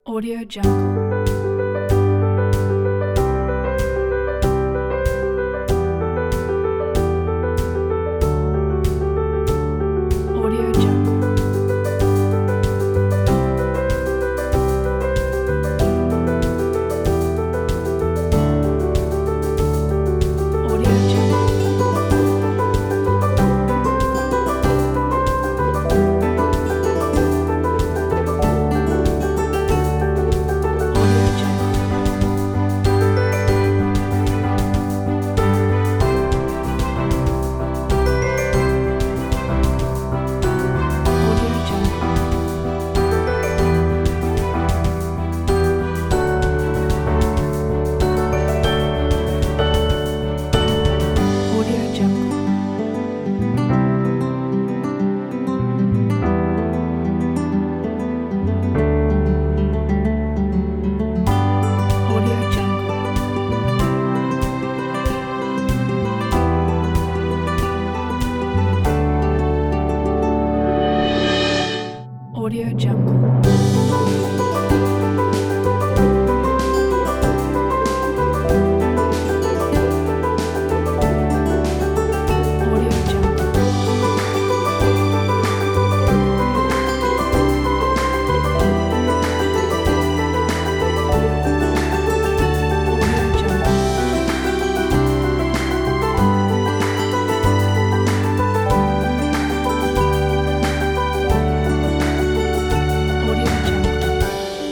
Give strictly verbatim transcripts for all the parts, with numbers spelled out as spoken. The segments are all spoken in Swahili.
Audio Jungle. Audio Jungle. Audio Jungle. Audio Jungle. Audio Jungle. Audio Jungle. Audio Jungle. Audio Jungle. Audio Jungle. Audio Jungle. Audio Jungle.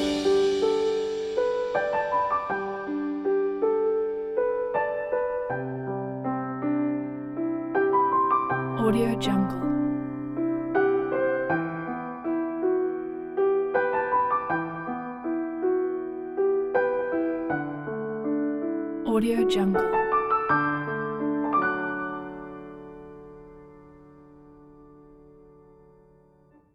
Audio Jungle. Audio Jungle.